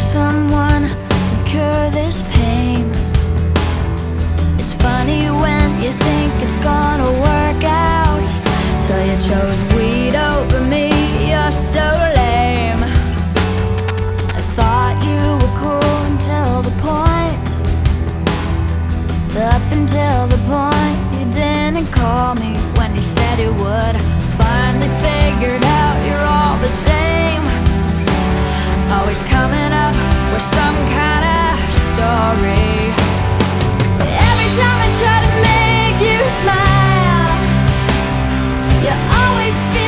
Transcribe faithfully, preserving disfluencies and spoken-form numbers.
someone who cure this pain. It's funny when you think it's gonna work out, till you chose weed over me. You're so lame. I thought you were cool until the point, up until the point you didn't call me when you said you would. Finally figured out you're all the same, always coming up with some kind of story. Every time I try to make you smile, you always feel